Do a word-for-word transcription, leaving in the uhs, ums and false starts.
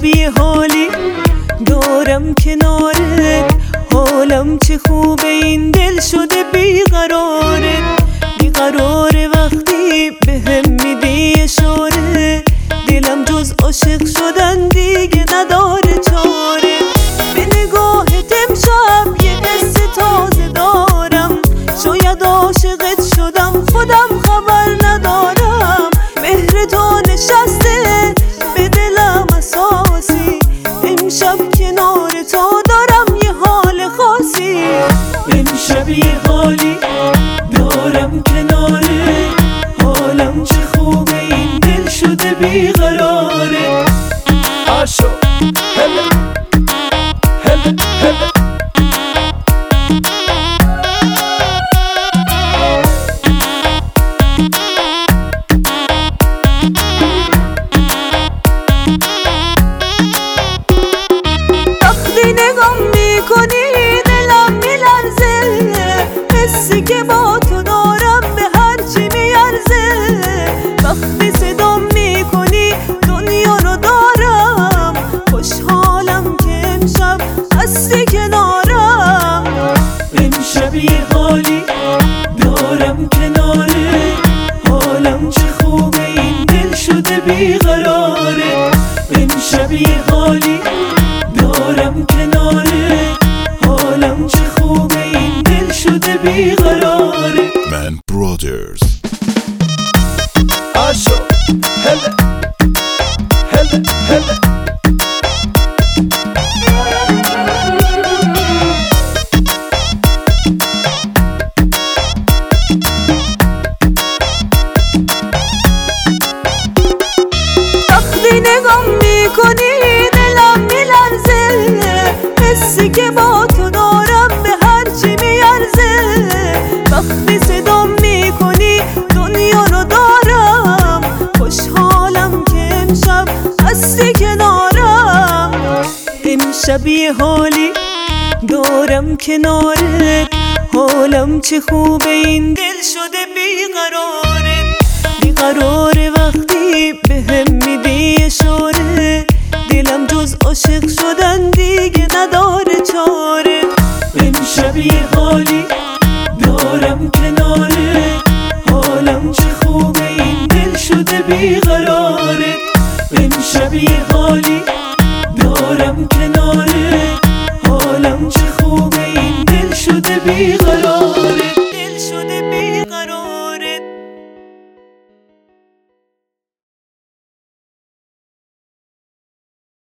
یه حالی دارم کنارت، حالم چه خوبه این دل شده بیقرارت. بیقراره وقتی بهم میدی اشاره، دلم جز عاشق شدن دیگه نداره چاره. به نگاهت امشب یه حس تازه دارم، شاید عاشقت شدم خودم خبر ندارم. مهر تو نشسته به دلم اساسی، امشب کنار تو دارم یه حال خاصی. امشب یه حالی دارم کناره، حالم چه خوبه این دل شده بیقراره. آشو هله هله هله وقتی نگام میکنی دلم میلرزه، حسی که با تو دارم به هرچی میارزه. وقتی صدام میکنی دنیا رو دارم، خوشحالم که امشب هستی کنارم. امشب یه حالی دارم کناره، حالم چه خوبه این دل شده بیقراره. امشب یه حالی دارم کناره، حالم چه خوبه این دل شده بیقراره. من برادرز. آشو هله هله هله وقتی نگام میکنی دلم میلرزه، حسی که با تو دارم به هرچی میارزه. وقتی صدام میکنی دنیا رو دارم، خوشحالم که امشب هستی کنارم. امشب یه حالی دارم کنارت، حالم چه خوبه این دل شده بیقراره. بیقراره وقتی بهم میدی اشاره، دلم جز عاشق شدن دیگه نداره چاره. امشب یه حالی دارم کناره، حالم چه خوبه این دل شده بیقراره. امشب یه حالی دارم کناره، حالم چه خوبه این دل شده بیقراره.